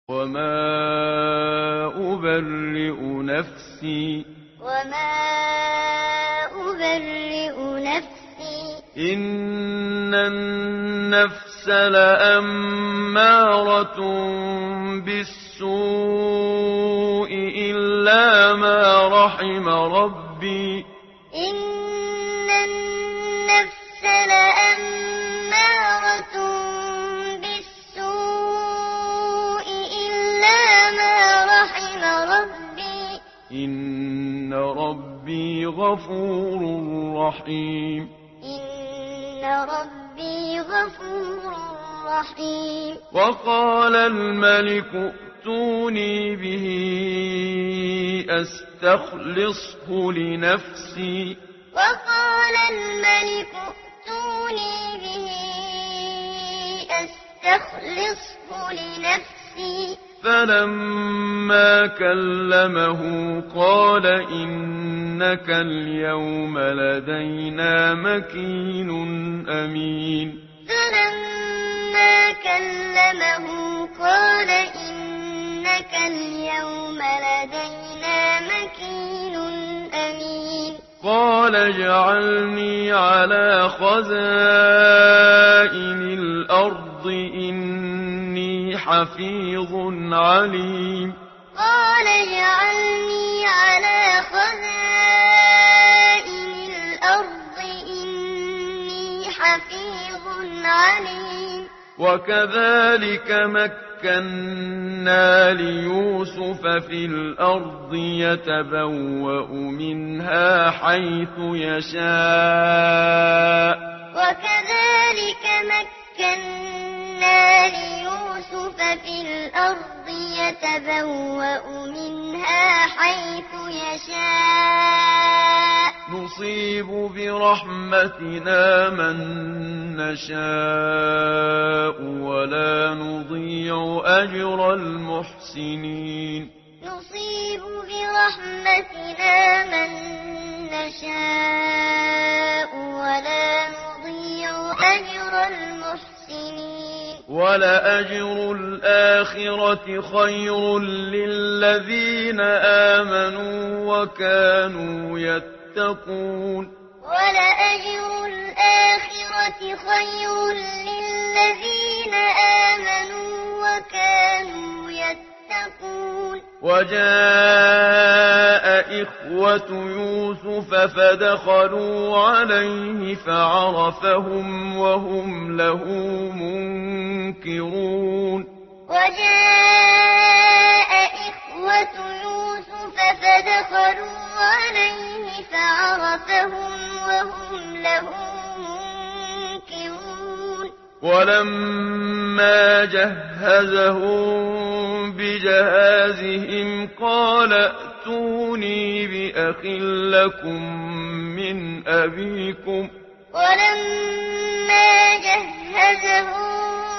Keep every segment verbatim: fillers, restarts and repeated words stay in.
وما أبرئ نفسي وما أبرئ نفسي إن النفس لأمارة بالسوء إلا ما رحم ربي إن النفس لأمارة بالسوء إلا ما رحم ربي إن ربي غفور رحيم إن ربي غفور رحيم وقال الملك ائتوني به أستخلصه لنفسي وقال الملك ائتوني به أستخلصه لنفسي فلما كلمه قال إنك اليوم لدينا مكين أمين فلما كلمه قال إنك اليوم لدينا مكين أمين قال اجعلني على خزائن الأرض إني حفيظ عليم قال اجعلني على خزائن الأرض إني حفيظ عليم وكذلك مكنا ليوسف في الأرض يتبوأ منها حيث يشاء وكذلك مكنا ليوسف في الأرض يتبوأ منها حيث يشاء نصيب برحمتنا من نشاء ولا نضيع أجر المحسنين نصيب برحمتنا من نشاء ولا نضيع أجر المحسنين ولأجر الآخرة خير للذين آمنوا وكانوا يتقون ولأجر الآخرة خير للذين آمنوا وكانوا يتقون وجاء إخوة يوسف فدخلوا عليه فعرفهم وهم له منكرون وجاء إخوة يوسف فدخلوا عليه فعرفهم وهم له منكرون ولما جهزهم بجهازهم قال ائتوني بأخ لكم من أبيكم ولما جهزهم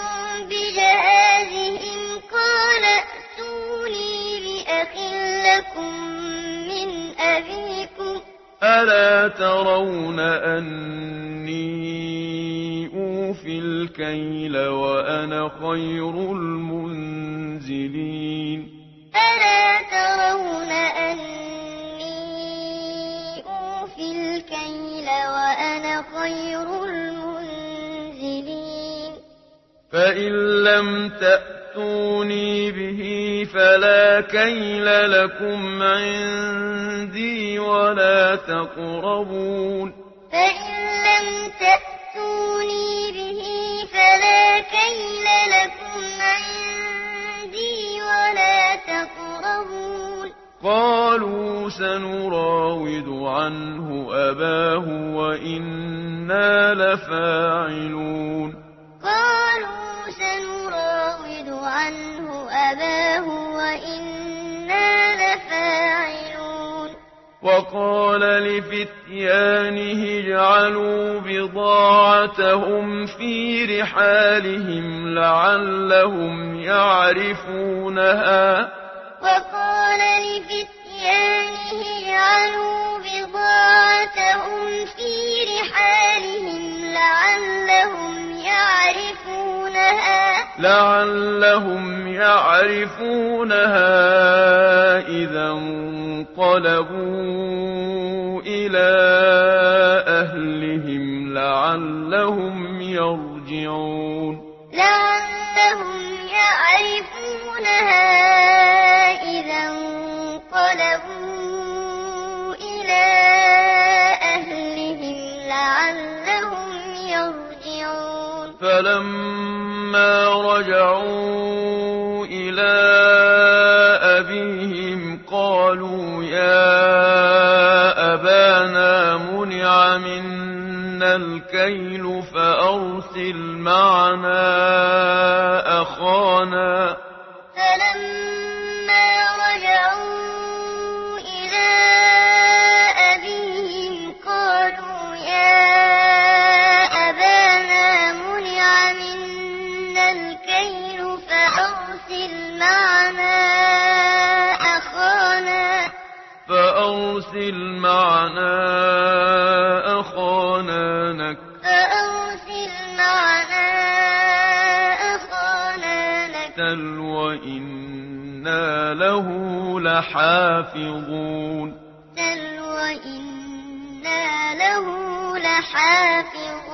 بجهازهم قال ائتوني بأخ لكم من أبيكم ألا ترون أني أوفي الكيل وأنا خير المنزلين ألا ترون أني أوفي الكيل وأنا خير المنزلين فإن لم تأتوني به فلا كيل لكم عندي ولا تقربون فإن لم تأتوني به فلا كيل لكم عندي ولا تقربون قالوا سنراود عنه أباه وإنا لفاعلون قالوا سنراود عنه أباه وإنا لفاعلون وقال لفتيانه اجعلوا بضاعتهم في رحالهم لعلهم يعرفونها وقال لفتيانه اجعلوا بضاعتهم في رحالهم لعلهم يعرفونها لعلهم يعرفونها إذا انقلبوا إلى أهلهم لعلهم يرجعون لعلهم يعرفونها إذا انقلبوا إلى أهلهم لعلهم يرجعون فلما رجعوا إلى أبيهم قالوا يا أبانا منع منا الكيل فأرسل معنا أخانا فلما رجعوا إلى أبيهم قالوا يا أبانا منع منا الكيل فأرسل معنا أخانا فأرسل معنا أخانا نكتل فأرسل معنا أخانا نكتل وإنا له لحافظون وإنا له لحافظون